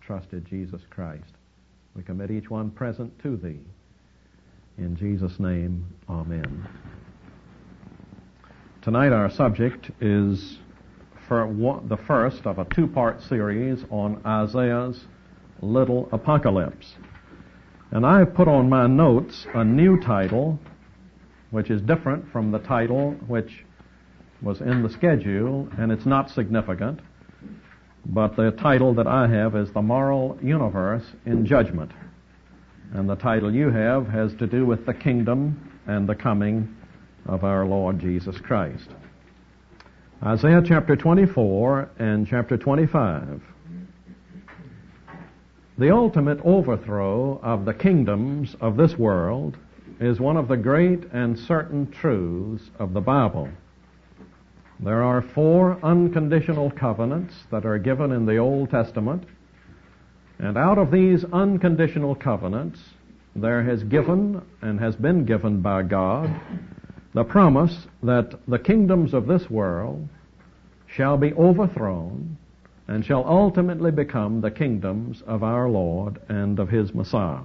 trusted Jesus Christ. We commit each one present to Thee. In Jesus' name, amen. Tonight our subject is the first of a two-part series on Isaiah's little apocalypse. And I've put on my notes a new title, which is different from the title which was in the schedule, and it's not significant. But the title that I have is The Moral Universe in Judgment. And the title you have has to do with the kingdom and the coming of our Lord Jesus Christ. Isaiah chapter 24 and chapter 25. The ultimate overthrow of the kingdoms of this world is one of the great and certain truths of the Bible. There are 4 unconditional covenants that are given in the Old Testament, and out of these unconditional covenants, there has been given by God the promise that the kingdoms of this world shall be overthrown and shall ultimately become the kingdoms of our Lord and of His Messiah.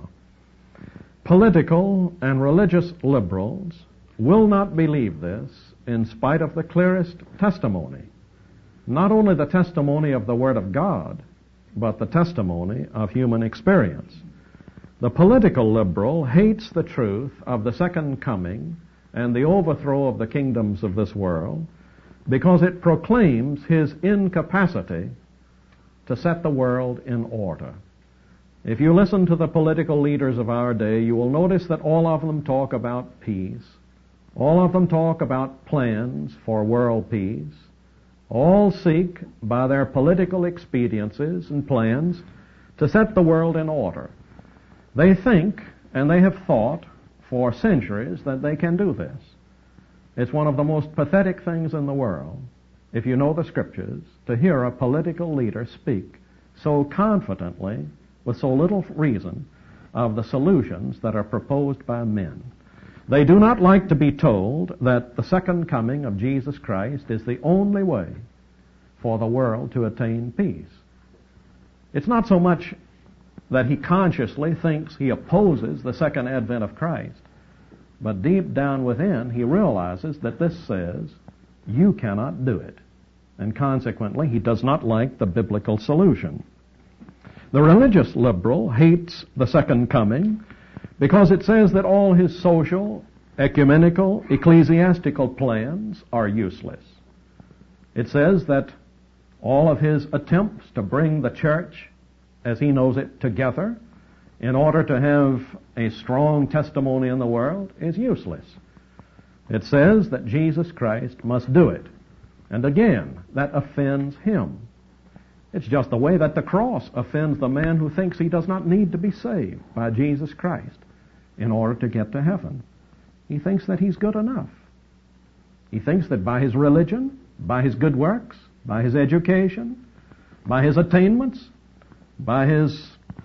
Political and religious liberals will not believe this in spite of the clearest testimony, not only the testimony of the Word of God, but the testimony of human experience. The political liberal hates the truth of the second coming and the overthrow of the kingdoms of this world because it proclaims his incapacity to set the world in order. If you listen to the political leaders of our day, you will notice that all of them talk about peace. All of them talk about plans for world peace. All seek, by their political expediencies and plans, to set the world in order. They think, and they have thought for centuries, that they can do this. It's one of the most pathetic things in the world, if you know the Scriptures, to hear a political leader speak so confidently, with so little reason, of the solutions that are proposed by men. They do not like to be told that the second coming of Jesus Christ is the only way for the world to attain peace. It's not so much that he consciously thinks he opposes the second advent of Christ, but deep down within he realizes that this says, you cannot do it. And consequently, he does not like the biblical solution. The religious liberal hates the second coming because it says that all his social, ecumenical, ecclesiastical plans are useless. It says that all of his attempts to bring the church, as he knows it, together in order to have a strong testimony in the world is useless. It says that Jesus Christ must do it. And again, that offends him. It's just the way that the cross offends the man who thinks he does not need to be saved by Jesus Christ in order to get to heaven. He thinks that he's good enough. He thinks that by his religion, by his good works, by his education, by his attainments, by his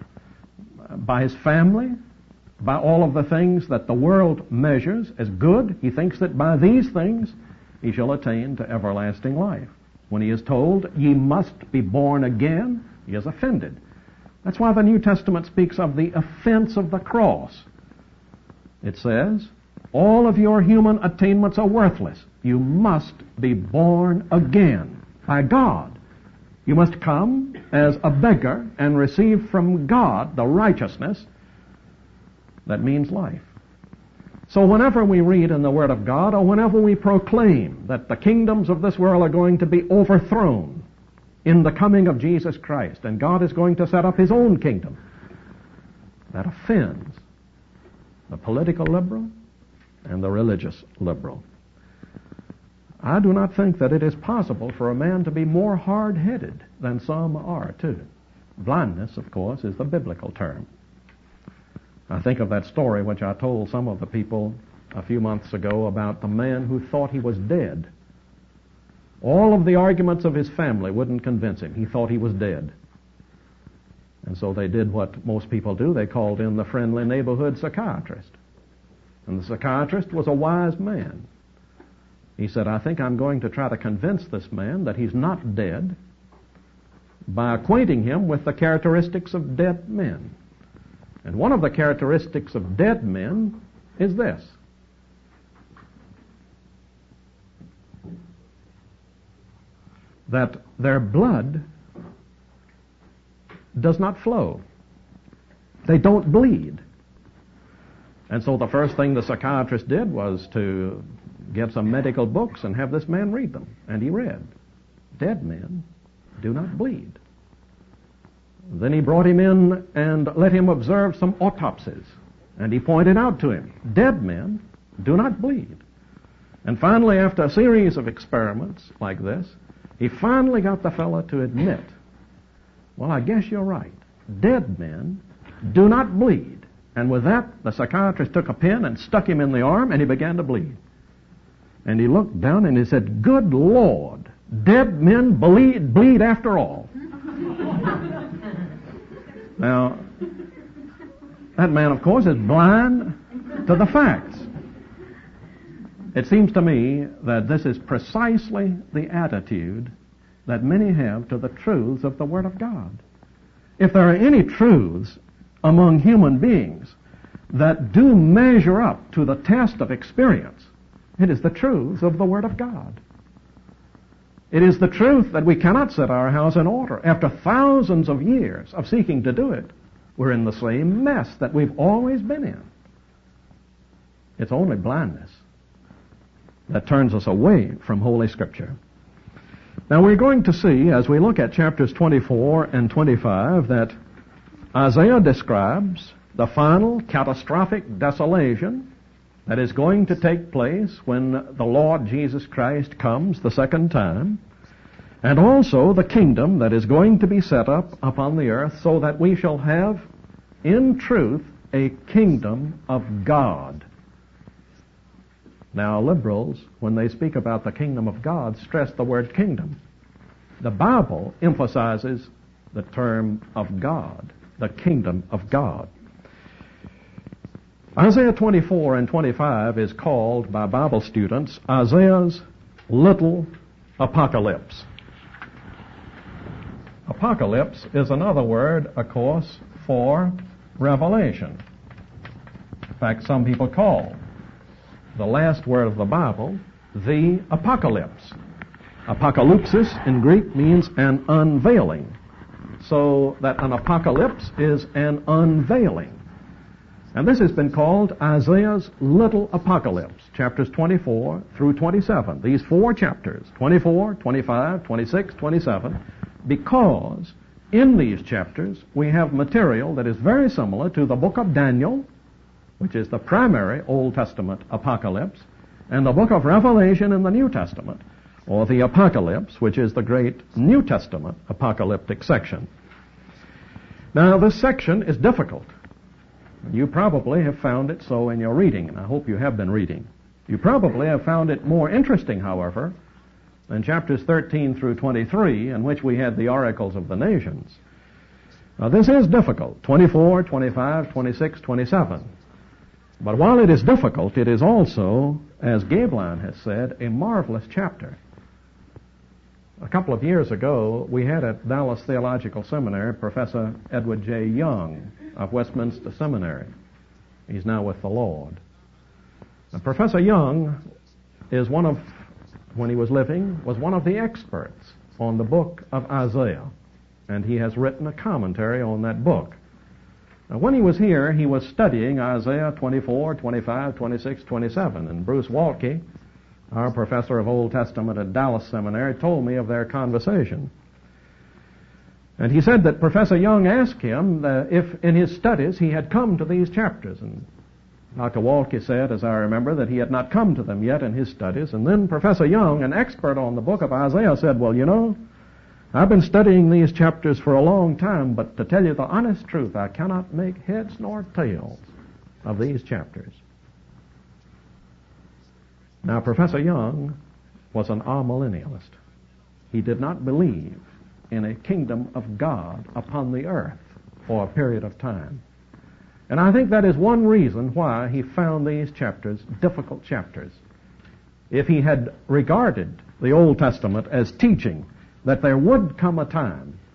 family, by all of the things that the world measures as good, he thinks that by these things he shall attain to everlasting life. When he is told, ye must be born again, he is offended. That's why the New Testament speaks of the offense of the cross. It says, all of your human attainments are worthless. You must be born again by God. You must come as a beggar and receive from God the righteousness that means life. So whenever we read in the Word of God, or whenever we proclaim that the kingdoms of this world are going to be overthrown in the coming of Jesus Christ, and God is going to set up His own kingdom, that offends the political liberal and the religious liberal. I do not think that it is possible for a man to be more hard-headed than some are, too. Blindness, of course, is the biblical term. I think of that story which I told some of the people a few months ago about the man who thought he was dead. All of the arguments of his family wouldn't convince him. He thought he was dead. And so they did what most people do. They called in the friendly neighborhood psychiatrist. And the psychiatrist was a wise man. He said, I think I'm going to try to convince this man that he's not dead, by acquainting him with the characteristics of dead men. And one of the characteristics of dead men is this: that their blood does not flow. They don't bleed. And so the first thing the psychiatrist did was to get some medical books and have this man read them. And he read, "Dead men do not bleed." Then he brought him in and let him observe some autopsies. And he pointed out to him, dead men do not bleed. And finally, after a series of experiments like this, he finally got the fellow to admit, well, I guess you're right. Dead men do not bleed. And with that, the psychiatrist took a pin and stuck him in the arm, and he began to bleed. And he looked down and he said, "Good Lord, dead men bleed after all." Now, that man, of course, is blind to the facts. It seems to me that this is precisely the attitude that many have to the truths of the Word of God. If there are any truths among human beings that do measure up to the test of experience, it is the truths of the Word of God. It is the truth that we cannot set our house in order. After thousands of years of seeking to do it, we're in the same mess that we've always been in. It's only blindness that turns us away from Holy Scripture. Now we're going to see, as we look at chapters 24 and 25, that Isaiah describes the final catastrophic desolation that is going to take place when the Lord Jesus Christ comes the second time, and also the kingdom that is going to be set up upon the earth, so that we shall have, in truth, a kingdom of God. Now, liberals, when they speak about the kingdom of God, stress the word kingdom. The Bible emphasizes the term of God, the kingdom of God. Isaiah 24 and 25 is called by Bible students Isaiah's little apocalypse. Apocalypse is another word, of course, for revelation. In fact, some people call the last word of the Bible the apocalypse. Apocalypsis in Greek means an unveiling. So that an apocalypse is an unveiling. And this has been called Isaiah's little apocalypse, chapters 24 through 27. These four chapters, 24, 25, 26, 27, because in these chapters we have material that is very similar to the book of Daniel, which is the primary Old Testament apocalypse, and the book of Revelation in the New Testament, or the Apocalypse, which is the great New Testament apocalyptic section. Now, this section is difficult. You probably have found it so in your reading, and I hope you have been reading. You probably have found it more interesting, however, than chapters 13 through 23, in which we had the oracles of the nations. Now, this is difficult, 24, 25, 26, 27. But while it is difficult, it is also, as Gaebelein has said, a marvelous chapter. A couple of years ago, we had at Dallas Theological Seminary Professor Edward J. Young of Westminster Seminary. He's now with the Lord. Now, Professor Young is when he was living, was one of the experts on the book of Isaiah, and he has written a commentary on that book. Now, when he was here, he was studying Isaiah 24, 25, 26, 27, and Bruce Waltke, our professor of Old Testament at Dallas Seminary, told me of their conversation. And he said that Professor Young asked him if in his studies he had come to these chapters. And Dr. Waltke said, as I remember, that he had not come to them yet in his studies. And then Professor Young, an expert on the book of Isaiah, said, well, you know, I've been studying these chapters for a long time, but to tell you the honest truth, I cannot make heads nor tails of these chapters. Now, Professor Young was an amillennialist. He did not believe in a kingdom of God upon the earth for a period of time. And I think that is one reason why he found these chapters difficult chapters. If he had regarded the Old Testament as teaching that there would come a time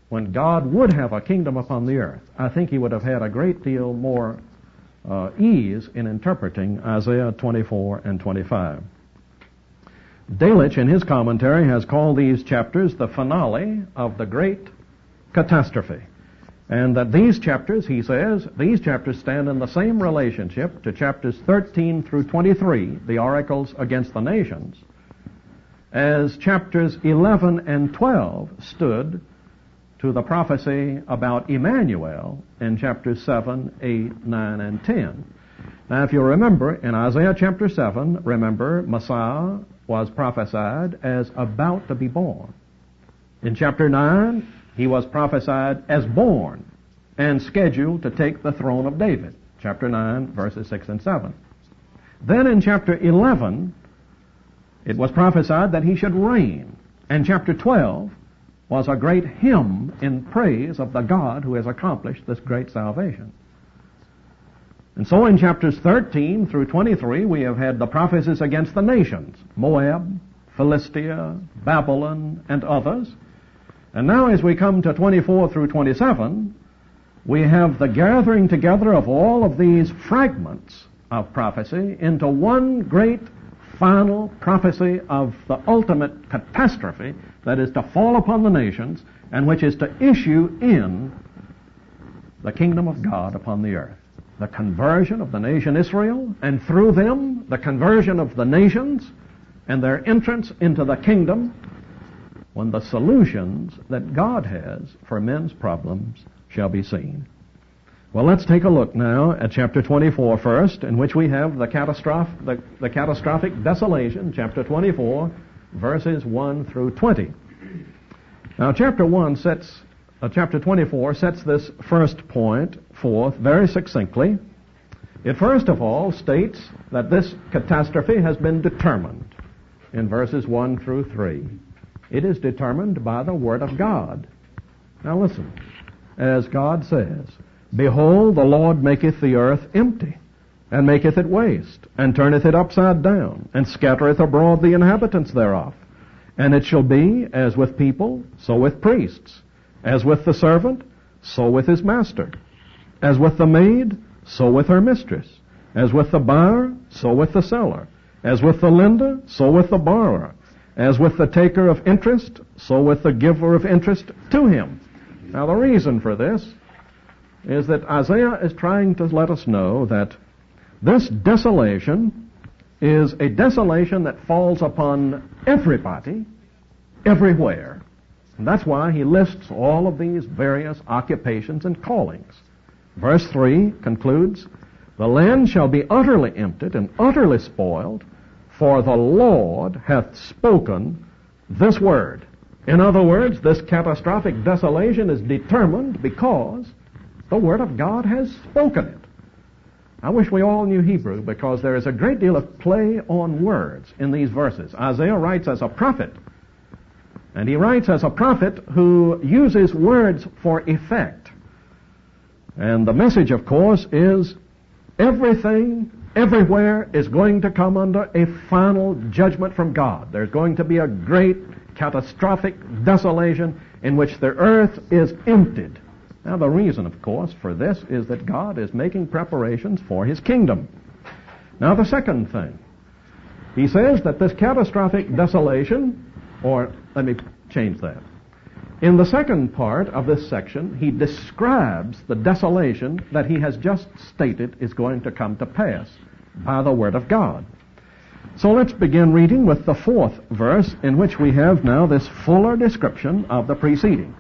when God would have a kingdom upon the earth, I think he would have had a great deal more ease in interpreting Isaiah 24 and 25. Delitzsch, in his commentary, has called these chapters the finale of the great catastrophe. And that these chapters, he says, these chapters stand in the same relationship to chapters 13 through 23, the oracles against the nations, as chapters 11 and 12 stood to the prophecy about Emmanuel in chapters 7, 8, 9, and 10. Now, if you remember, in Isaiah chapter 7, remember, Messiah was prophesied as about to be born. In chapter 9, he was prophesied as born and scheduled to take the throne of David. Chapter 9, verses 6 and 7. Then in chapter 11, it was prophesied that he should reign. And chapter 12 was a great hymn in praise of the God who has accomplished this great salvation. And so in chapters 13 through 23, we have had the prophecies against the nations, Moab, Philistia, Babylon, and others. And now as we come to 24 through 27, we have the gathering together of all of these fragments of prophecy into one great final prophecy of the ultimate catastrophe that is to fall upon the nations and which is to issue in the kingdom of God upon the earth. The conversion of the nation Israel, and through them, the conversion of the nations and their entrance into the kingdom, when the solutions that God has for men's problems shall be seen. Well, let's take a look now at chapter 24 first, in which we have the catastrophic desolation, chapter 24, verses 1 through 20. Now, chapter 24 sets this first point forth very succinctly. It first of all states that this catastrophe has been determined in verses 1 through 3. It is determined by the Word of God. Now listen, as God says, "Behold, the Lord maketh the earth empty, and maketh it waste, and turneth it upside down, and scattereth abroad the inhabitants thereof. And it shall be as with people, so with priests, as with the servant, so with his master, as with the maid, so with her mistress, as with the buyer, so with the seller, as with the lender, so with the borrower, as with the taker of interest, so with the giver of interest to him." Now the reason for this is that Isaiah is trying to let us know that this desolation is a desolation that falls upon everybody, everywhere. And that's why he lists all of these various occupations and callings. Verse 3 concludes, "The land shall be utterly emptied and utterly spoiled, for the Lord hath spoken this word." In other words, this catastrophic desolation is determined because the Word of God has spoken it. I wish we all knew Hebrew, because there is a great deal of play on words in these verses. Isaiah writes as a prophet, and he writes as a prophet who uses words for effect. And the message, of course, is everything, everywhere, is going to come under a final judgment from God. There's going to be a great catastrophic desolation in which the earth is emptied. Now, the reason, of course, for this is that God is making preparations for His kingdom. Now, the second thing, he says that this catastrophic desolation, or let me change that. In the second part of this section, he describes the desolation that he has just stated is going to come to pass by the Word of God. So let's begin reading with the 4th verse, in which we have now this fuller description of the preceding.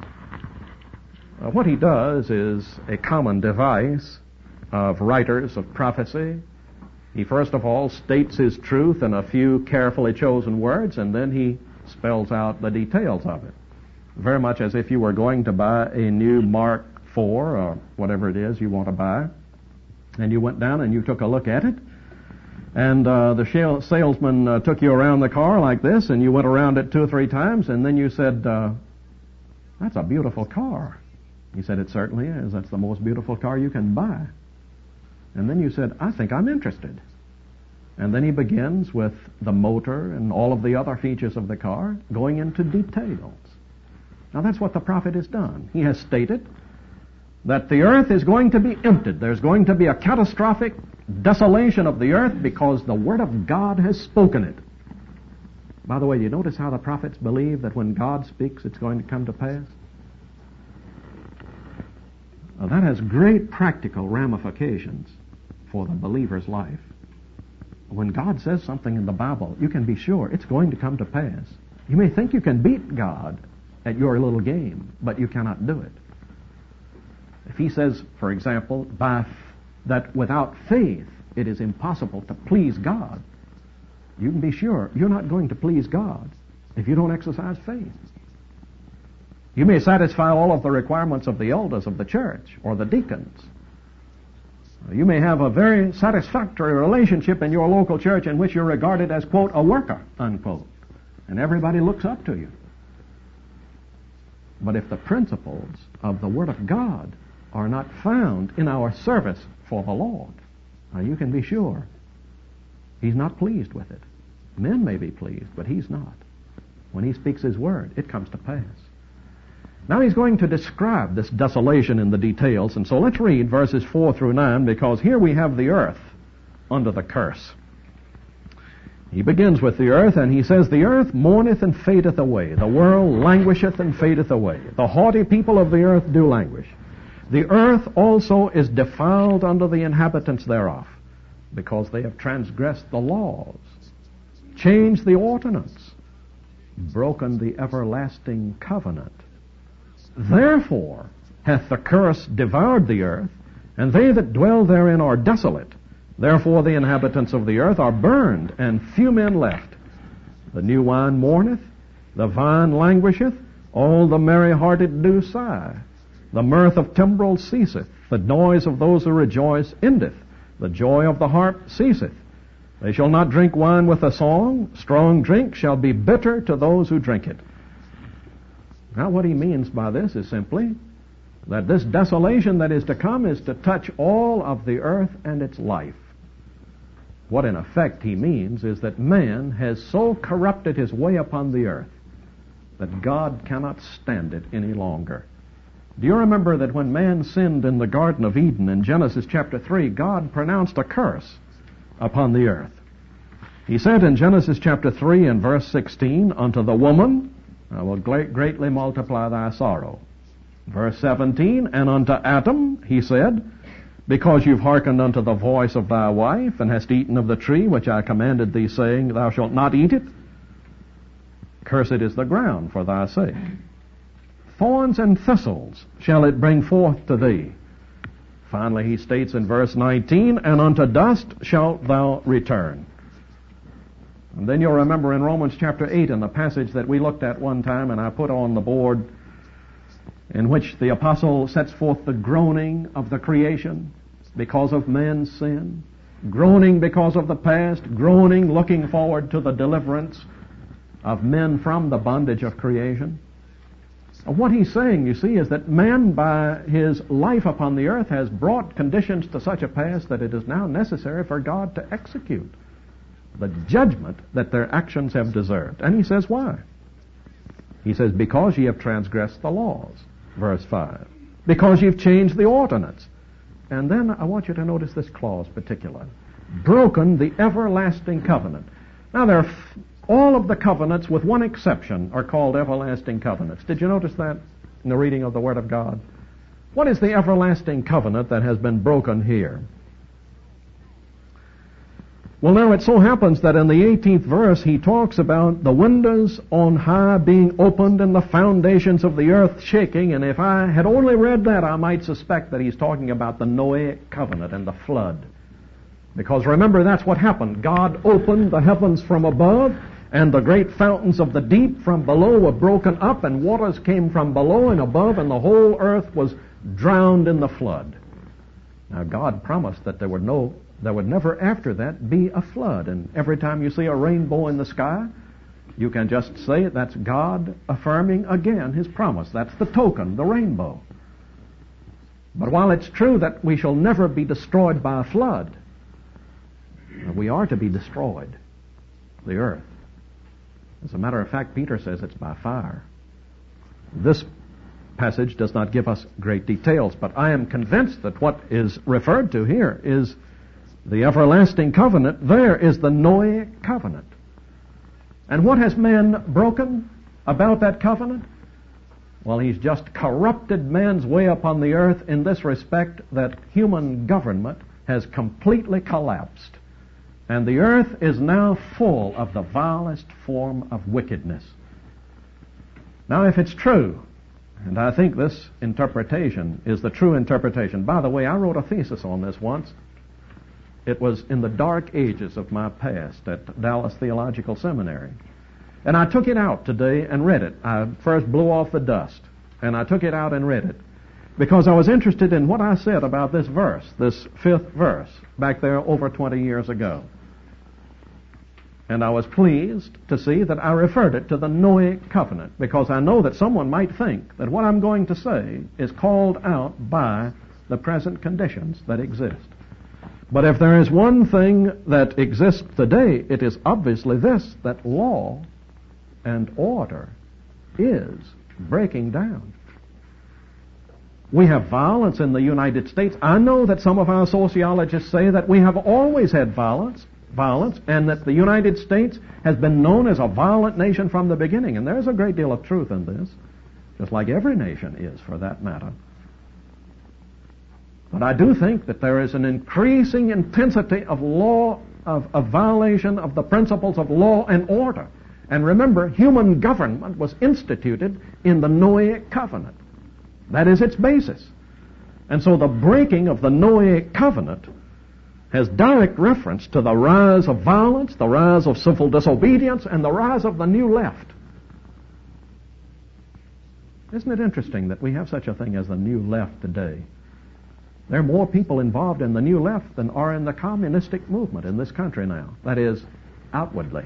What he does is a common device of writers of prophecy. He first of all states his truth in a few carefully chosen words, and then he spells out the details of it. Very much as if you were going to buy a new Mark IV or whatever it is you want to buy, and you went down and you took a look at it, and the salesman took you around the car like this, and you went around it 2 or 3 times, and then you said, "That's a beautiful car." He said, "It certainly is. That's the most beautiful car you can buy." And then you said, "I think I'm interested." And then he begins with the motor and all of the other features of the car, going into details. Now that's what the prophet has done. He has stated that the earth is going to be emptied. There's going to be a catastrophic desolation of the earth because the Word of God has spoken it. By the way, you notice how the prophets believe that when God speaks, it's going to come to pass? Now, that has great practical ramifications for the believer's life. When God says something in the Bible, you can be sure it's going to come to pass. You may think you can beat God at your little game, but you cannot do it. If He says, for example, that without faith it is impossible to please God, you can be sure you're not going to please God if you don't exercise faith. You may satisfy all of the requirements of the elders of the church or the deacons. You may have a very satisfactory relationship in your local church in which you're regarded as, quote, a worker, unquote, and everybody looks up to you. But if the principles of the Word of God are not found in our service for the Lord, now you can be sure He's not pleased with it. Men may be pleased, but He's not. When He speaks His Word, it comes to pass. Now He's going to describe this desolation in the details, and so let's read verses 4 through 9, because here we have the earth under the curse. He begins with the earth, and he says, "The earth mourneth and fadeth away. The world languisheth and fadeth away. The haughty people of the earth do languish. The earth also is defiled under the inhabitants thereof, because they have transgressed the laws, changed the ordinance, broken the everlasting covenant. Therefore hath the curse devoured the earth, and they that dwell therein are desolate. Therefore the inhabitants of the earth are burned, and few men left. The new wine mourneth, the vine languisheth, all the merry-hearted do sigh. The mirth of timbrels ceaseth, the noise of those who rejoice endeth, the joy of the harp ceaseth. They shall not drink wine with a song, strong drink shall be bitter to those who drink it." Now what he means by this is simply that this desolation that is to come is to touch all of the earth and its life. What in effect he means is that man has so corrupted his way upon the earth that God cannot stand it any longer. Do you remember that when man sinned in the Garden of Eden in Genesis chapter 3, God pronounced a curse upon the earth? He said in Genesis chapter 3 and verse 16, "Unto the woman I will greatly multiply thy sorrow." Verse 17, "And unto Adam he said, Because you've hearkened unto the voice of thy wife, and hast eaten of the tree which I commanded thee, saying, Thou shalt not eat it, cursed is the ground for thy sake. Thorns and thistles shall it bring forth to thee." Finally he states in verse 19, "And unto dust shalt thou return." And then you'll remember in Romans chapter 8, in the passage that we looked at one time and I put on the board, in which the apostle sets forth the groaning of the creation because of man's sin, groaning because of the past, groaning looking forward to the deliverance of men from the bondage of creation. What he's saying, you see, is that man, by his life upon the earth, has brought conditions to such a pass that it is now necessary for God to execute the judgment that their actions have deserved. And he says, why? He says, "Because ye have transgressed the laws," verse 5. "Because you've changed the ordinance." And then I want you to notice this clause particularly. "Broken the everlasting covenant." Now all of the covenants, with one exception, are called everlasting covenants. Did you notice that in the reading of the Word of God? What is the everlasting covenant that has been broken here? Well, now it so happens that in the 18th verse he talks about the windows on high being opened and the foundations of the earth shaking, and if I had only read that, I might suspect that he's talking about the Noahic covenant and the flood. Because remember, that's what happened. God opened the heavens from above, and the great fountains of the deep from below were broken up, and waters came from below and above, and the whole earth was drowned in the flood. Now God promised that there would never after that be a flood. And every time you see a rainbow in the sky, you can just say that's God affirming again His promise. That's the token, the rainbow. But while it's true that we shall never be destroyed by a flood, we are to be destroyed, the earth. As a matter of fact, Peter says it's by fire. This passage does not give us great details, but I am convinced that what is referred to here is the everlasting covenant. There is the Noahic covenant. And what has man broken about that covenant? Well, he's just corrupted man's way upon the earth in this respect, that human government has completely collapsed. And the earth is now full of the vilest form of wickedness. Now, if it's true, and I think this interpretation is the true interpretation. By the way, I wrote a thesis on this once. It was in the dark ages of my past at Dallas Theological Seminary. And I took it out today and read it. I first blew off the dust, and I took it out and read it, because I was interested in what I said about this verse, this 5th verse, back there over 20 years ago. And I was pleased to see that I referred it to the Noahic covenant, because I know that someone might think that what I'm going to say is called out by the present conditions that exist. But if there is one thing that exists today, it is obviously this, that law and order is breaking down. We have violence in the United States. I know that some of our sociologists say that we have always had violence, and that the United States has been known as a violent nation from the beginning. And there's a great deal of truth in this, just like every nation is, for that matter. But I do think that there is an increasing intensity of law, of violation of the principles of law and order. And remember, human government was instituted in the Noahic covenant. That is its basis. And so the breaking of the Noahic covenant has direct reference to the rise of violence, the rise of civil disobedience, and the rise of the new left. Isn't it interesting that we have such a thing as the new left today? There are more people involved in the new left than are in the communistic movement in this country now. That is, outwardly.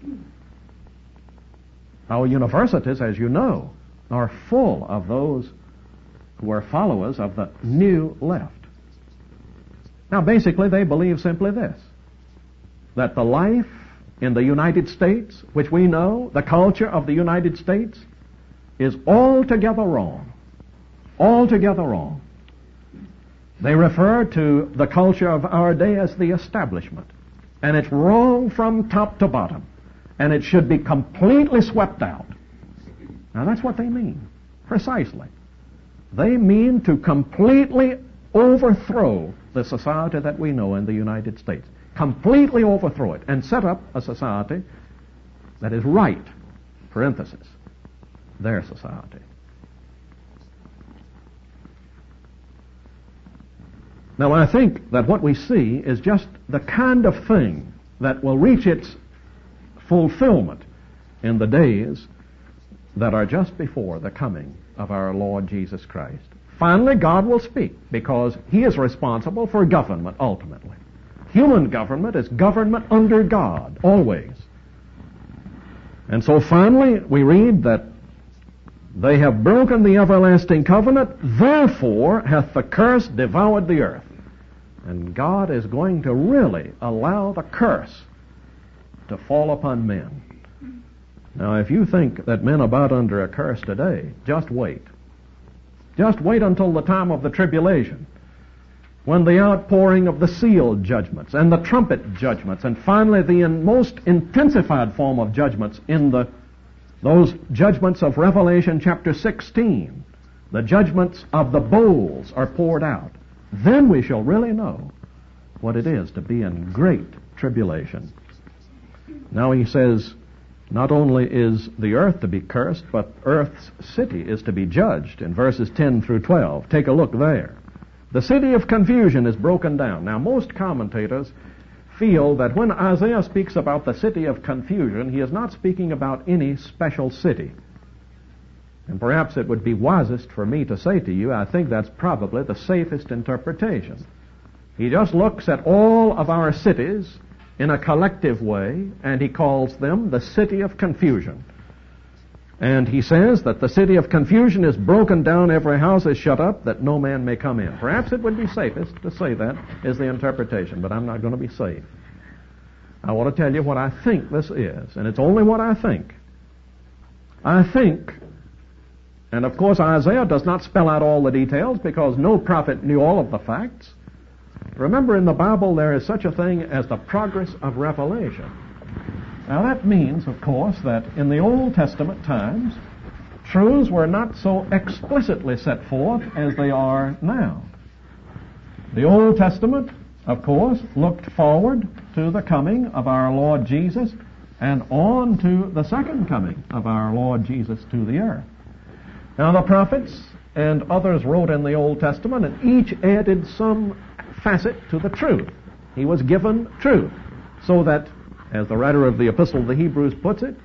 Our universities, as you know, are full of those who are followers of the new left. Now, basically, they believe simply this, that the life in the United States, which we know, the culture of the United States, is altogether wrong. Altogether wrong. They refer to the culture of our day as the establishment, and it's wrong from top to bottom, and it should be completely swept out. Now, that's what they mean, precisely. They mean to completely overthrow the society that we know in the United States. Completely overthrow it and set up a society that is right, parenthesis, their society. Now, I think that what we see is just the kind of thing that will reach its fulfillment in the days that are just before the coming of our Lord Jesus Christ. Finally, God will speak, because He is responsible for government ultimately. Human government is government under God, always. And so finally, we read that they have broken the everlasting covenant, therefore hath the curse devoured the earth. And God is going to really allow the curse to fall upon men. Now, if you think that men are about under a curse today, just wait. Just wait until the time of the tribulation, when the outpouring of the seal judgments and the trumpet judgments, and finally the most intensified form of judgments in those judgments of Revelation chapter 16, the judgments of the bowls are poured out. Then we shall really know what it is to be in great tribulation. Now he says, not only is the earth to be cursed, but earth's city is to be judged in verses 10 through 12. Take a look there. The city of confusion is broken down. Now, most commentators feel that when Isaiah speaks about the city of confusion, he is not speaking about any special city. And perhaps it would be wisest for me to say to you, I think that's probably the safest interpretation. He just looks at all of our cities in a collective way, and he calls them the city of confusion. And he says that the city of confusion is broken down, every house is shut up, that no man may come in. Perhaps it would be safest to say that is the interpretation, but I'm not going to be safe. I want to tell you what I think this is, and it's only what I think. I think And of course Isaiah does not spell out all the details because no prophet knew all of the facts. Remember, in the Bible there is such a thing as the progress of revelation. Now that means, of course, that in the Old Testament times, truths were not so explicitly set forth as they are now. The Old Testament, of course, looked forward to the coming of our Lord Jesus and on to the second coming of our Lord Jesus to the earth. Now the prophets and others wrote in the Old Testament, and each added some facet to the truth. He was given truth, so that, as the writer of the Epistle to the Hebrews puts it,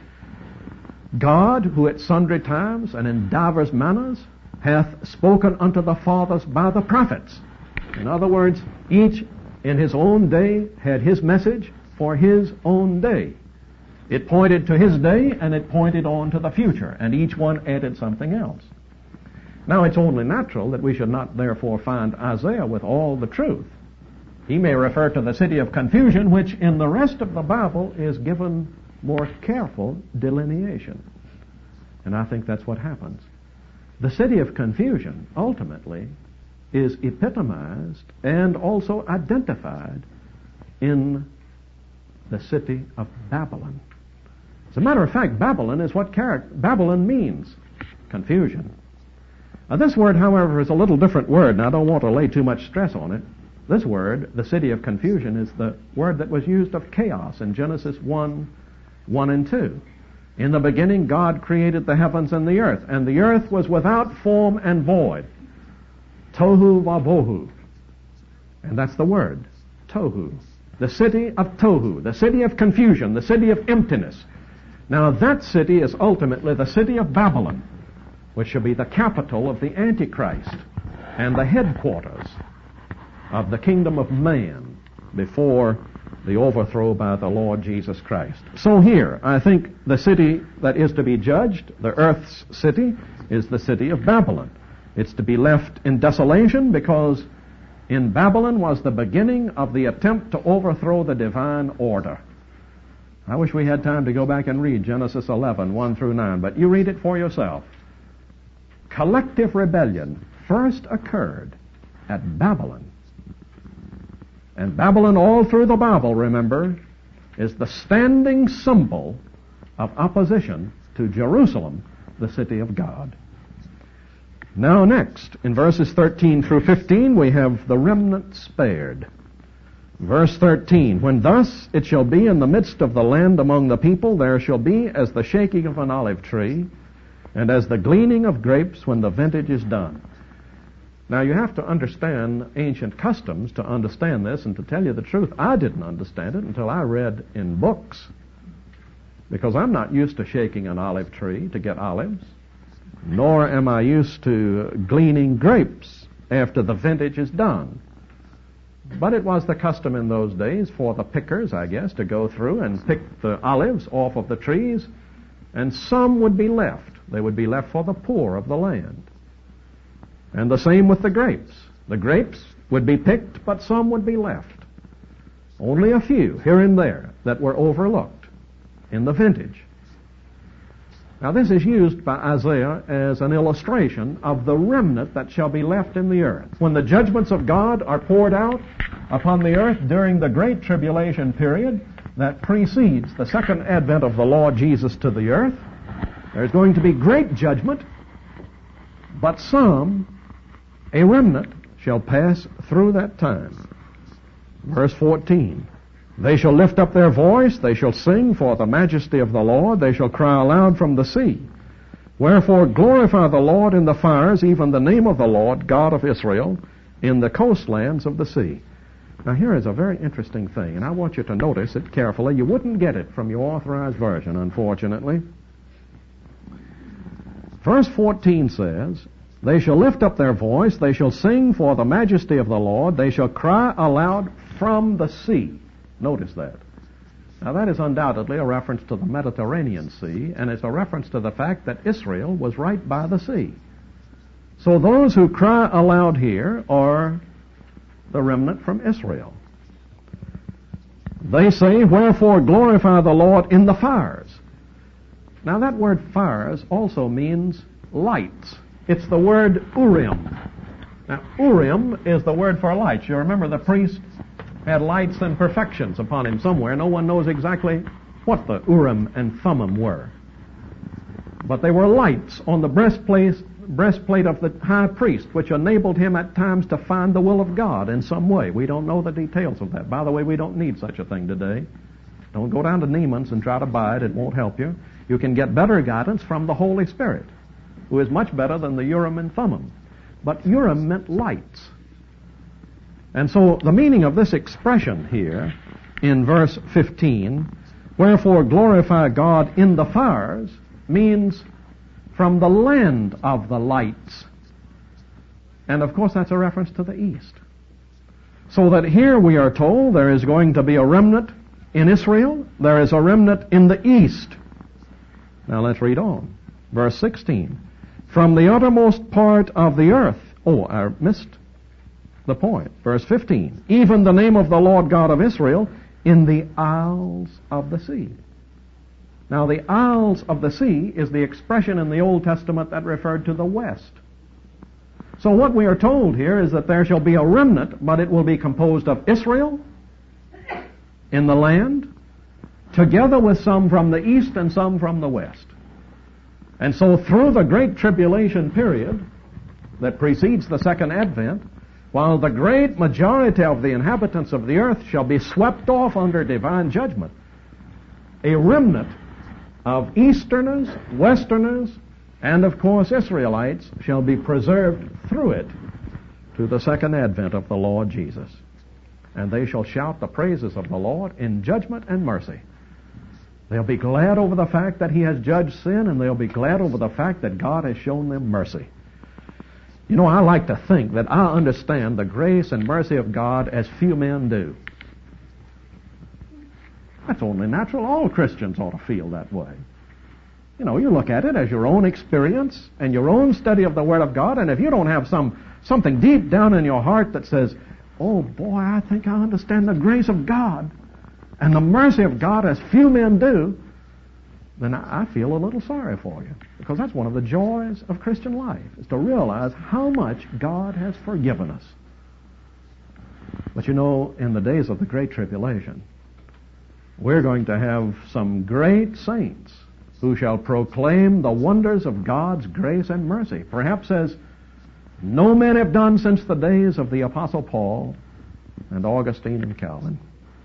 God, who at sundry times and in divers manners hath spoken unto the fathers by the prophets. In other words, each in his own day had his message for his own day. It pointed to his day and it pointed on to the future, and each one added something else. Now it's only natural that we should not therefore find Isaiah with all the truth. He may refer to the city of confusion, which in the rest of the Bible is given more careful delineation. And I think that's what happens. The city of confusion, ultimately, is epitomized and also identified in the city of Babylon. As a matter of fact, Babylon is what Babylon means, confusion. Now this word, however, is a little different word, and I don't want to lay too much stress on it. This word, the city of confusion, is the word that was used of chaos in Genesis 1:1 and 2. In the beginning, God created the heavens and the earth was without form and void. Tohu vabohu. And that's the word, tohu. The city of tohu, the city of confusion, the city of emptiness. Now that city is ultimately the city of Babylon, which shall be the capital of the Antichrist and the headquarters of the kingdom of man before the overthrow by the Lord Jesus Christ. So here, I think the city that is to be judged, the earth's city, is the city of Babylon. It's to be left in desolation because in Babylon was the beginning of the attempt to overthrow the divine order. I wish we had time to go back and read Genesis 11:1 through 9, but you read it for yourself. Collective rebellion first occurred at Babylon. And Babylon, all through the Bible, remember, is the standing symbol of opposition to Jerusalem, the city of God. Now next, in verses 13 through 15, we have the remnant spared. Verse 13, when thus it shall be in the midst of the land among the people, there shall be as the shaking of an olive tree, and as the gleaning of grapes when the vintage is done. Now you have to understand ancient customs to understand this, and to tell you the truth, I didn't understand it until I read in books, because I'm not used to shaking an olive tree to get olives, nor am I used to gleaning grapes after the vintage is done. But it was the custom in those days for the pickers, I guess, to go through and pick the olives off of the trees, and some would be left. They would be left for the poor of the land. And the same with the grapes. The grapes would be picked, but some would be left. Only a few here and there that were overlooked in the vintage. Now this is used by Isaiah as an illustration of the remnant that shall be left in the earth. When the judgments of God are poured out upon the earth during the great tribulation period that precedes the second advent of the Lord Jesus to the earth, there's going to be great judgment, but a remnant, shall pass through that time. Verse 14, they shall lift up their voice, they shall sing for the majesty of the Lord, they shall cry aloud from the sea. Wherefore glorify the Lord in the fires, even the name of the Lord, God of Israel, in the coastlands of the sea. Now here is a very interesting thing, and I want you to notice it carefully. You wouldn't get it from your Authorized Version, unfortunately. Verse 14 says, they shall lift up their voice, they shall sing for the majesty of the Lord, they shall cry aloud from the sea. Notice that. Now that is undoubtedly a reference to the Mediterranean Sea, and it's a reference to the fact that Israel was right by the sea. So those who cry aloud here are the remnant from Israel. They say, wherefore glorify the Lord in the fires. Now that word fires also means lights. It's the word Urim. Now, Urim is the word for lights. You remember the priest had lights and perfections upon him somewhere. No one knows exactly what the Urim and Thummim were. But they were lights on the breastplate of the high priest, which enabled him at times to find the will of God in some way. We don't know the details of that. By the way, we don't need such a thing today. Don't go down to Neiman's and try to buy it. It won't help you. You can get better guidance from the Holy Spirit, who is much better than the Urim and Thummim. But Urim meant lights. And so the meaning of this expression here in verse 15, wherefore glorify God in the fires, means from the land of the lights. And of course that's a reference to the east. So that here we are told there is going to be a remnant in Israel, there is a remnant in the east. Now let's read on. Verse 16. From the uttermost part of the earth. Oh, I missed the point. Verse 15. Even the name of the Lord God of Israel in the isles of the sea. Now the isles of the sea is the expression in the Old Testament that referred to the west. So what we are told here is that there shall be a remnant, but it will be composed of Israel in the land, together with some from the east and some from the west. And so through the great tribulation period that precedes the second advent, while the great majority of the inhabitants of the earth shall be swept off under divine judgment, a remnant of Easterners, Westerners, and of course Israelites shall be preserved through it to the second advent of the Lord Jesus. And they shall shout the praises of the Lord in judgment and mercy. They'll be glad over the fact that He has judged sin, and they'll be glad over the fact that God has shown them mercy. You know, I like to think that I understand the grace and mercy of God as few men do. That's only natural. All Christians ought to feel that way. You know, you look at it as your own experience and your own study of the Word of God, and if you don't have something deep down in your heart that says, oh boy, I think I understand the grace of God and the mercy of God as few men do, then I feel a little sorry for you. Because that's one of the joys of Christian life, is to realize how much God has forgiven us. But you know, in the days of the Great Tribulation, we're going to have some great saints who shall proclaim the wonders of God's grace and mercy, perhaps as no men have done since the days of the Apostle Paul and Augustine and Calvin.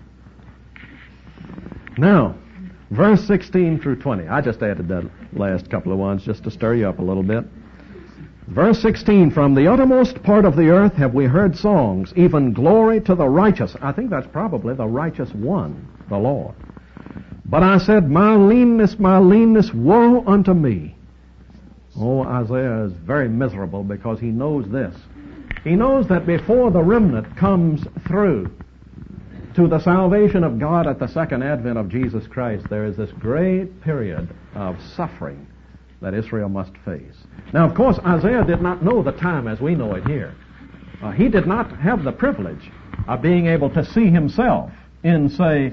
Now, verse 16 through 20. I just added that last couple of ones just to stir you up a little bit. Verse 16, from the uttermost part of the earth have we heard songs, even glory to the righteous. I think that's probably the righteous one, the Lord. But I said, my leanness, woe unto me. Oh, Isaiah is very miserable because he knows this. He knows that before the remnant comes through to the salvation of God at the second advent of Jesus Christ, there is this great period of suffering that Israel must face. Now, of course, Isaiah did not know the time as we know it here. He did not have the privilege of being able to see himself in, say,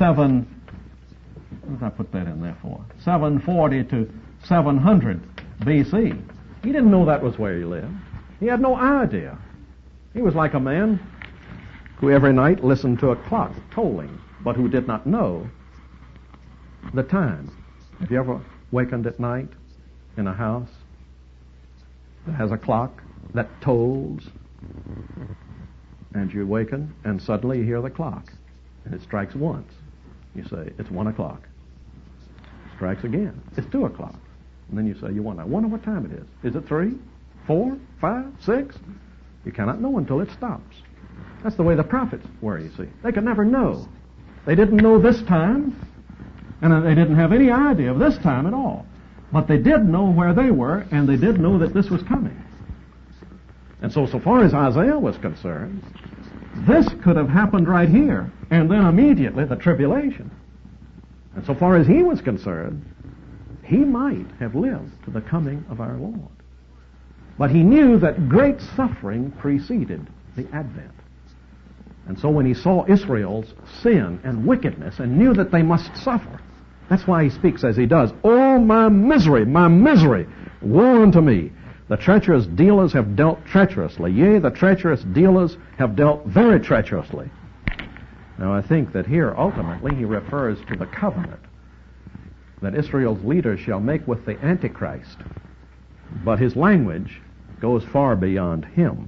what did I put that in there for? 740 to 700 B.C. He didn't know that was where he lived. He had no idea. He was like a man who every night listened to a clock tolling, but who did not know the time. Have you ever wakened at night in a house that has a clock that tolls, and you waken and suddenly you hear the clock and it strikes once? You say, it's 1 o'clock. Strikes again. It's 2 o'clock. And then you say, I wonder what time it is. Is it 3, 4, 5, 6? You cannot know until it stops. That's the way the prophets were, you see. They could never know. They didn't know this time, and they didn't have any idea of this time at all. But they did know where they were, and they did know that this was coming. And so far as Isaiah was concerned, this could have happened right here, and then immediately the tribulation. And so far as he was concerned, he might have lived to the coming of our Lord. But he knew that great suffering preceded the advent. And so when he saw Israel's sin and wickedness and knew that they must suffer, That's why he speaks as he does. Oh, my misery, woe unto me. The treacherous dealers have dealt treacherously. Yea, the treacherous dealers have dealt very treacherously. Now, I think that here, ultimately, he refers to the covenant that Israel's leaders shall make with the Antichrist. But his language goes far beyond him.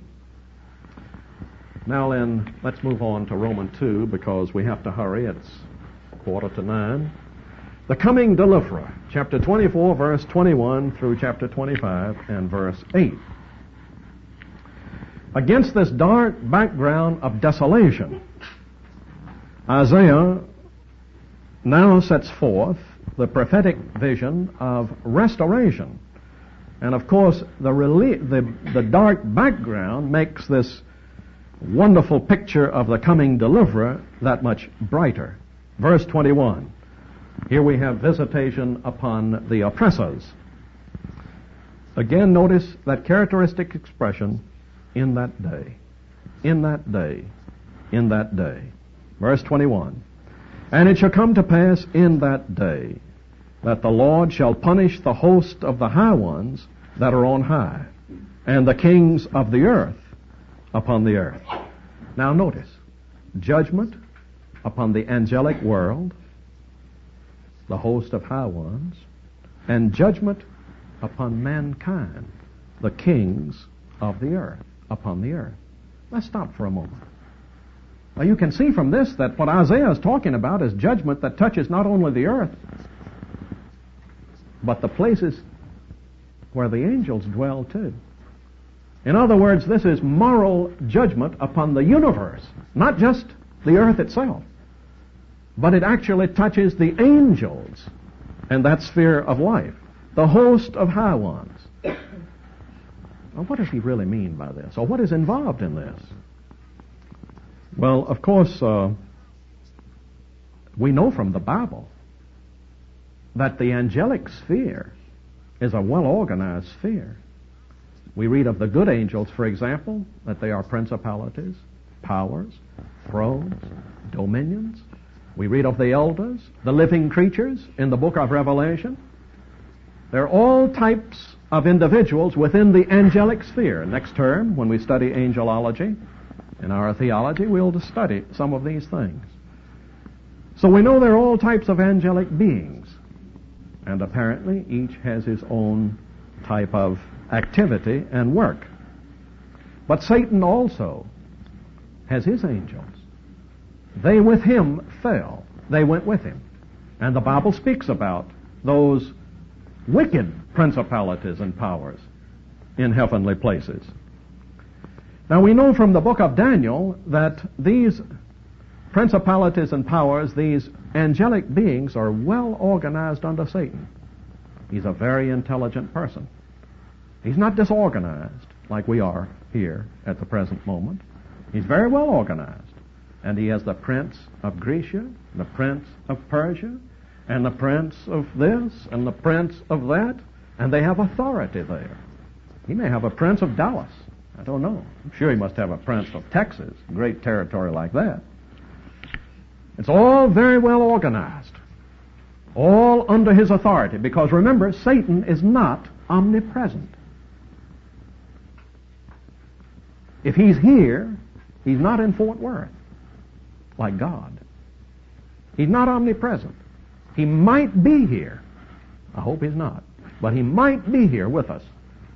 Now then, let's move on to Romans 2, because we have to hurry. It's 8:45. The coming deliverer, chapter 24, verse 21 through chapter 25 and verse 8. Against this dark background of desolation, Isaiah now sets forth the prophetic vision of restoration. And of course, the dark background makes this wonderful picture of the coming deliverer that much brighter. Verse 21. Here we have visitation upon the oppressors. Again, notice that characteristic expression, in that day. In that day. In that day. Verse 21. And it shall come to pass in that day that the Lord shall punish the host of the high ones that are on high, and the kings of the earth upon the earth. Now notice, judgment upon the angelic world, the host of high ones, and judgment upon mankind, the kings of the earth, upon the earth. Let's stop for a moment. Now you can see from this that what Isaiah is talking about is judgment that touches not only the earth, but the places where the angels dwell too. In other words, this is moral judgment upon the universe, not just the earth itself, but it actually touches the angels and that sphere of life, the host of high ones. Now, what does he really mean by this? Or what is involved in this? Well, of course, we know from the Bible that the angelic sphere is a well-organized sphere. We read of the good angels, for example, that they are principalities, powers, thrones, dominions. We read of the elders, the living creatures in the book of Revelation. They're all types of individuals within the angelic sphere. Next term, when we study angelology in our theology, we'll study some of these things. So we know they're all types of angelic beings. And apparently each has his own type of activity and work. But Satan also has his angels. They with him fell. They went with him. And the Bible speaks about those wicked principalities and powers in heavenly places. Now we know from the book of Daniel that these principalities and powers, these angelic beings, are well organized under Satan. He's a very intelligent person. He's not disorganized like we are here at the present moment. He's very well organized. And he has the prince of Grecia, the prince of Persia, and the prince of this, and the prince of that, and they have authority there. He may have a prince of Dallas. I don't know. I'm sure he must have a prince of Texas, great territory like that. It's all very well organized, all under his authority, because remember, Satan is not omnipresent. If he's here, he's not in Fort Worth, like God. He's not omnipresent. He might be here. I hope he's not. But he might be here with us.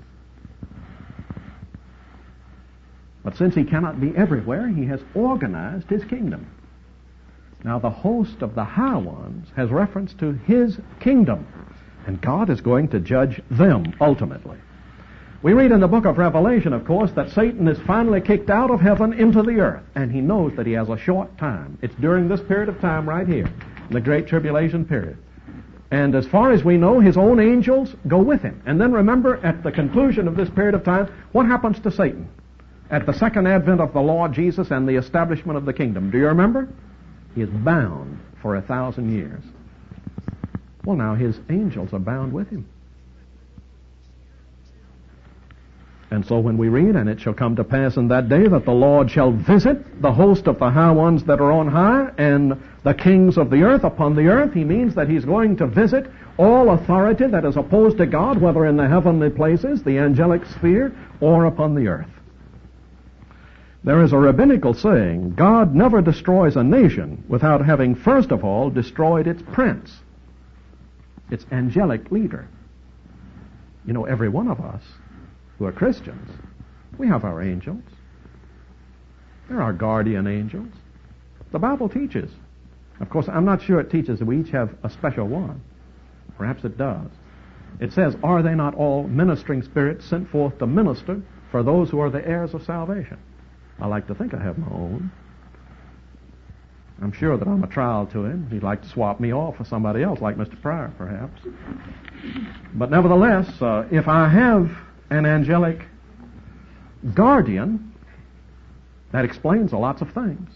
But since he cannot be everywhere, he has organized his kingdom. Now, the host of the high ones has reference to his kingdom, and God is going to judge them ultimately. We read in the book of Revelation, of course, that Satan is finally kicked out of heaven into the earth, and he knows that he has a short time. It's during this period of time right here, the Great Tribulation period. And as far as we know, his own angels go with him. And then remember, at the conclusion of this period of time, what happens to Satan? At the second advent of the Lord Jesus and the establishment of the kingdom. Do you remember? He is bound for 1,000 years. Well, now his angels are bound with him. And so when we read, and it shall come to pass in that day that the Lord shall visit the host of the high ones that are on high and the kings of the earth upon the earth, he means that he's going to visit all authority that is opposed to God, whether in the heavenly places, the angelic sphere, or upon the earth. There is a rabbinical saying, God never destroys a nation without having first of all destroyed its prince, its angelic leader. You know, every one of us who are Christians, we have our angels. They're our guardian angels. The Bible teaches. Of course, I'm not sure it teaches that we each have a special one. Perhaps it does. It says, are they not all ministering spirits sent forth to minister for those who are the heirs of salvation? I like to think I have my own. I'm sure that I'm a trial to him. He'd like to swap me off for somebody else, like Mr. Pryor, perhaps. But nevertheless, if I have an angelic guardian, that explains lots of things.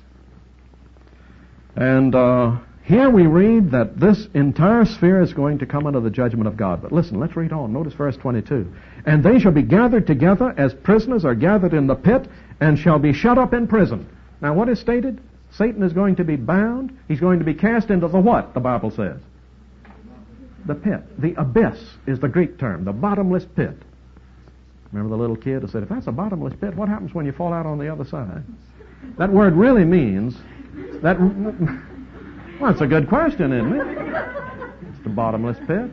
And here we read that this entire sphere is going to come under the judgment of God. But listen, let's read on. Notice verse 22. And they shall be gathered together as prisoners are gathered in the pit, and shall be shut up in prison. Now what is stated? Satan is going to be bound. He's going to be cast into the what, the Bible says? The pit. The abyss is the Greek term, the bottomless pit. Remember the little kid who said, if that's a bottomless pit, what happens when you fall out on the other side? That word really means that... Well, it's a good question, isn't it? It's the bottomless pit.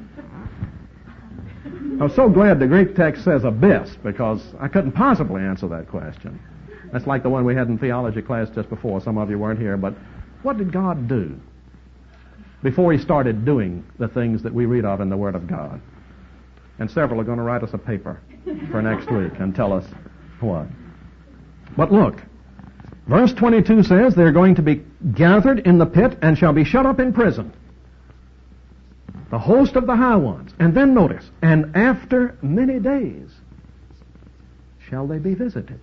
I'm so glad the Greek text says abyss, because I couldn't possibly answer that question. That's like the one we had in theology class just before. Some of you weren't here, but what did God do before he started doing the things that we read of in the Word of God? And several are going to write us a paper for next week and tell us what. But look, verse 22 says they're going to be gathered in the pit and shall be shut up in prison. The host of the high ones. And then notice, and after many days shall they be visited.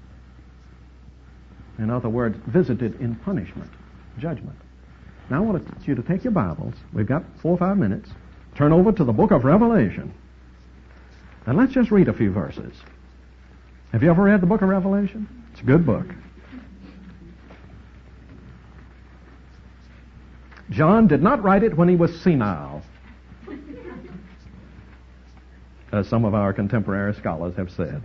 In other words, visited in punishment, judgment. Now I want you to take your Bibles. We've got 4 or 5 minutes. Turn over to the book of Revelation. And let's just read a few verses. Have you ever read the book of Revelation? It's a good book. John did not write it when he was senile, as some of our contemporary scholars have said.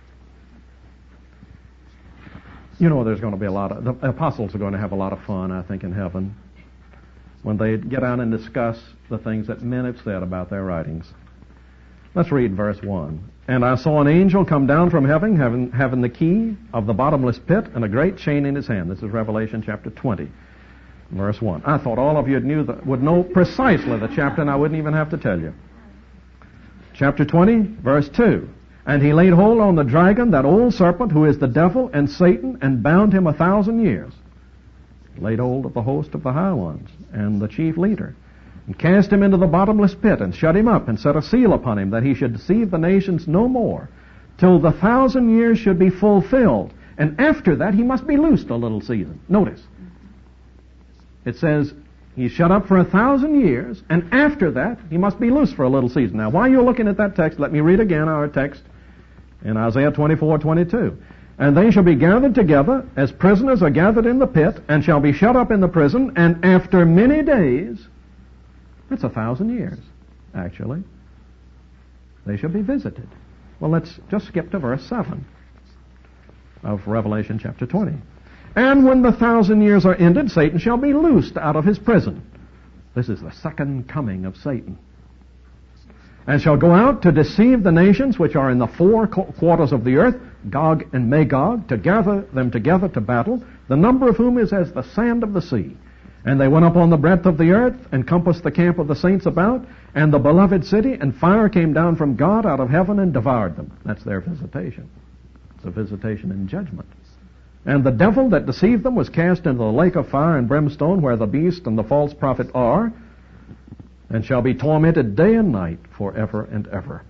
You know, there's going to be the apostles are going to have a lot of fun, I think, in heaven, when they get out and discuss the things that men have said about their writings. Let's read verse 1. And I saw an angel come down from heaven, having the key of the bottomless pit and a great chain in his hand. This is Revelation chapter 20, verse 1. I thought all of you would know precisely the chapter, and I wouldn't even have to tell you. Chapter 20, verse 2. And he laid hold on the dragon, that old serpent, who is the devil and Satan, and bound him 1,000 years. Laid hold of the host of the high ones, and the chief leader, and cast him into the bottomless pit, and shut him up, and set a seal upon him, that he should deceive the nations no more, till the 1,000 years should be fulfilled. And after that he must be loosed a little season. Notice, it says he's shut up for 1,000 years, and after that he must be loosed for a little season. Now, while you're looking at that text, let me read again our text in Isaiah 24:22. And they shall be gathered together as prisoners are gathered in the pit, and shall be shut up in the prison, and after many days, that's 1,000 years, actually, they shall be visited. Well, let's just skip to verse 7 of Revelation chapter 20. And when the 1,000 years are ended, Satan shall be loosed out of his prison. This is the second coming of Satan. And shall go out to deceive the nations which are in the 4 quarters of the earth, Gog and Magog, to gather them together to battle, the number of whom is as the sand of the sea. And they went up on the breadth of the earth, and compassed the camp of the saints about, and the beloved city, and fire came down from God out of heaven and devoured them. That's their visitation. It's a visitation in judgment. And the devil that deceived them was cast into the lake of fire and brimstone, where the beast and the false prophet are, and shall be tormented day and night forever and ever.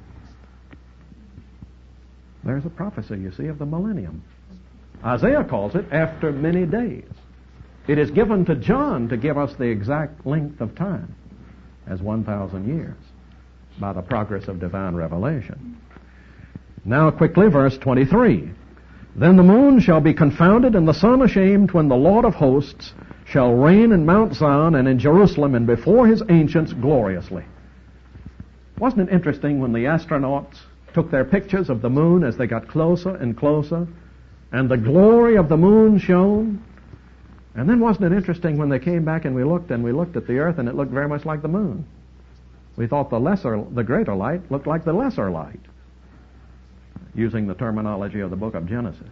There's a prophecy, you see, of the millennium. Isaiah calls it after many days. It is given to John to give us the exact length of time as 1,000 years by the progress of divine revelation. Now quickly, verse 23. Then the moon shall be confounded and the sun ashamed when the Lord of hosts shall reign in Mount Zion and in Jerusalem and before his ancients gloriously. Wasn't it interesting when the astronauts took their pictures of the moon as they got closer and closer, and the glory of the moon shone? And then wasn't it interesting when they came back and we looked at the earth and it looked very much like the moon? We thought the greater light looked like the lesser light, using the terminology of the book of Genesis.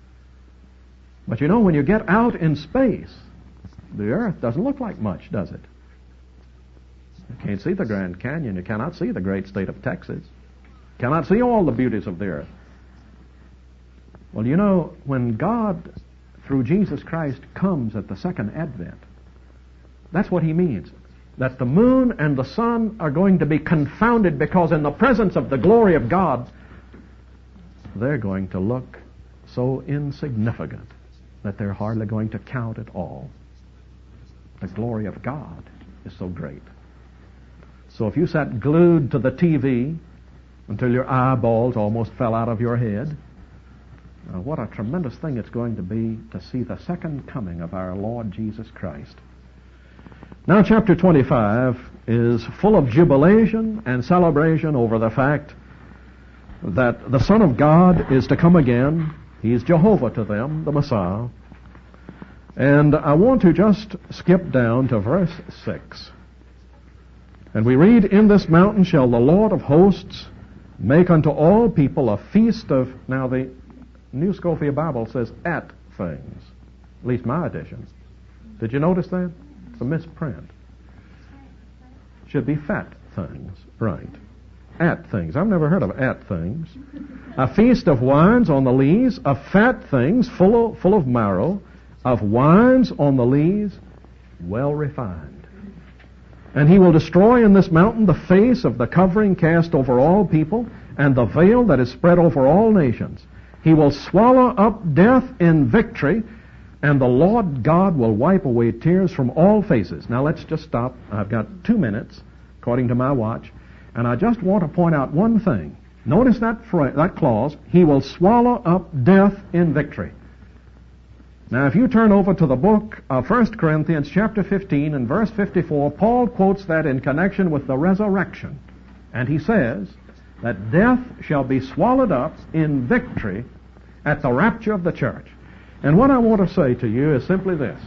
But you know, when you get out in space, the earth doesn't look like much, does it? You can't see the Grand Canyon. You cannot see the great state of Texas. You cannot see all the beauties of the earth. Well, you know, when God, through Jesus Christ, comes at the second advent, that's what he means. That the moon and the sun are going to be confounded because in the presence of the glory of God, they're going to look so insignificant that they're hardly going to count at all. The glory of God is so great. So if you sat glued to the TV until your eyeballs almost fell out of your head, what a tremendous thing it's going to be to see the second coming of our Lord Jesus Christ. Now chapter 25 is full of jubilation and celebration over the fact that the Son of God is to come again. He's Jehovah to them, the Messiah. And I want to just skip down to verse 6. And we read, In this mountain shall the Lord of hosts make unto all people a feast of... Now the New Scofield Bible says at things. At least my edition. Did you notice that? It's a misprint. Should be fat things. Right. At things. I've never heard of at things. A feast of wines on the lees, of fat things full of marrow, of wines on the lees, well refined. And he will destroy in this mountain the face of the covering cast over all people, and the veil that is spread over all nations. He will swallow up death in victory, and the Lord God will wipe away tears from all faces. Now let's just stop. I've got 2 minutes, according to my watch, and I just want to point out one thing. Notice that clause, he will swallow up death in victory. Now, if you turn over to the book of 1 Corinthians chapter 15 and verse 54, Paul quotes that in connection with the resurrection. And he says that death shall be swallowed up in victory at the rapture of the church. And what I want to say to you is simply this.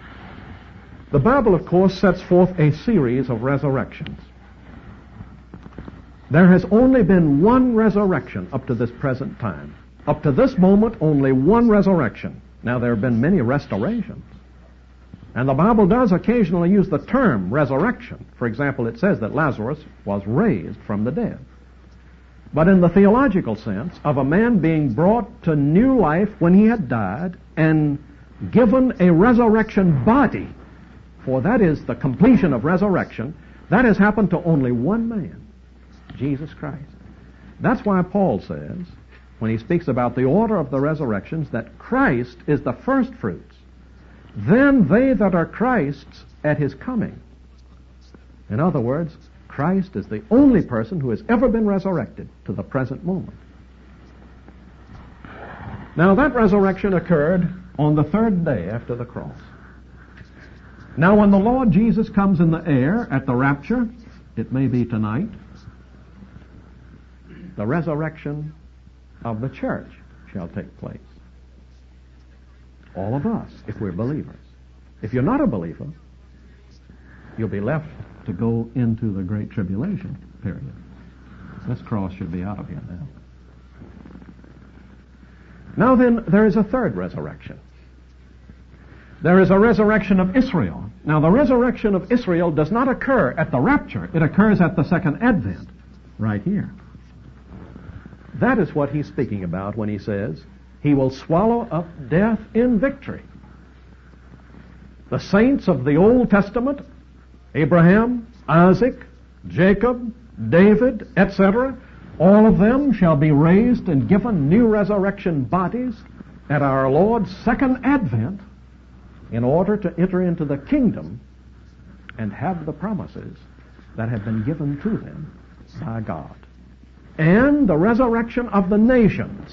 The Bible, of course, sets forth a series of resurrections. There has only been one resurrection up to this present time. Up to this moment, only one resurrection. Now, there have been many restorations. And the Bible does occasionally use the term resurrection. For example, it says that Lazarus was raised from the dead. But in the theological sense of a man being brought to new life when he had died and given a resurrection body, for that is the completion of resurrection, that has happened to only one man, Jesus Christ. That's why Paul says, when he speaks about the order of the resurrections, that Christ is the first fruits, then they that are Christ's at his coming. In other words, Christ is the only person who has ever been resurrected to the present moment. Now that resurrection occurred on the third day after the cross. Now when the Lord Jesus comes in the air at the rapture, it may be tonight, the resurrection of the church shall take place. All of us, if we're believers. If you're not a believer, you'll be left to go into the Great Tribulation period. This cross should be out of here now. Now then, there is a third resurrection. There is a resurrection of Israel. Now the resurrection of Israel does not occur at the rapture. It occurs at the second advent, right here. That is what he's speaking about when he says, he will swallow up death in victory. The saints of the Old Testament, Abraham, Isaac, Jacob, David, etc., all of them shall be raised and given new resurrection bodies at our Lord's second advent in order to enter into the kingdom and have the promises that have been given to them by God. and the resurrection of the nations.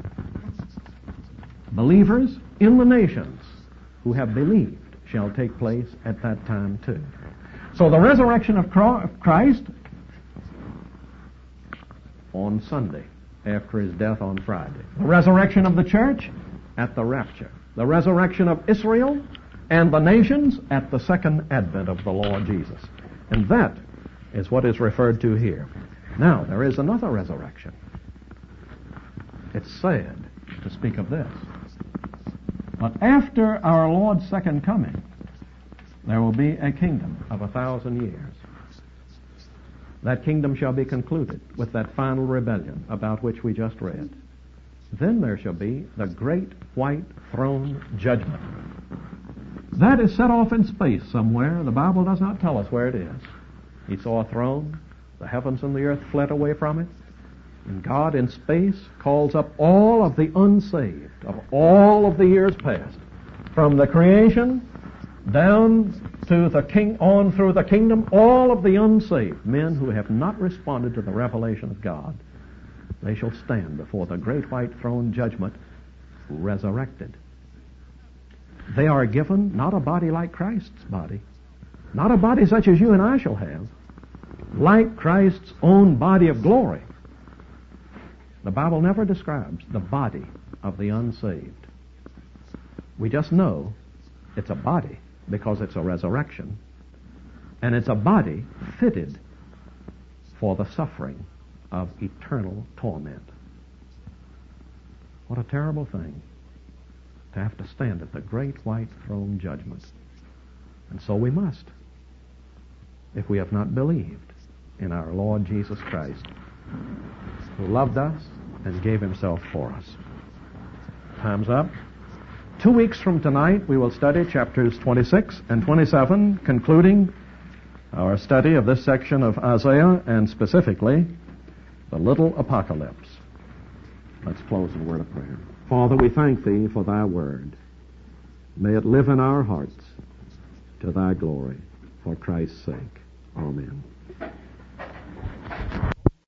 Believers in the nations who have believed shall take place at that time too. So the resurrection of Christ on Sunday after his death on Friday. The resurrection of the church at the rapture. The resurrection of Israel and the nations at the second advent of the Lord Jesus. And that is what is referred to here. Now, there is another resurrection. It's sad to speak of this. But after our Lord's second coming, there will be a kingdom of 1,000 years. That kingdom shall be concluded with that final rebellion about which we just read. Then there shall be the great white throne judgment. That is set off in space somewhere. The Bible does not tell us where it is. He saw a throne. The heavens and the earth fled away from it. And God in space calls up all of the unsaved of all of the years past, from the creation down to the king, on through the kingdom, all of the unsaved men who have not responded to the revelation of God. They shall stand before the great white throne judgment resurrected. They are given not a body like Christ's body, not a body such as you and I shall have, like Christ's own body of glory. The Bible never describes the body of the unsaved. We just know it's a body because it's a resurrection, and it's a body fitted for the suffering of eternal torment. What a terrible thing to have to stand at the great white throne judgment. And so we must, if we have not believed in our Lord Jesus Christ, who loved us and gave himself for us. Time's up. 2 weeks from tonight, we will study chapters 26 and 27, concluding our study of this section of Isaiah, and specifically, the little apocalypse. Let's close in a word of prayer. Father, we thank thee for thy word. May it live in our hearts to thy glory, for Christ's sake. Amen.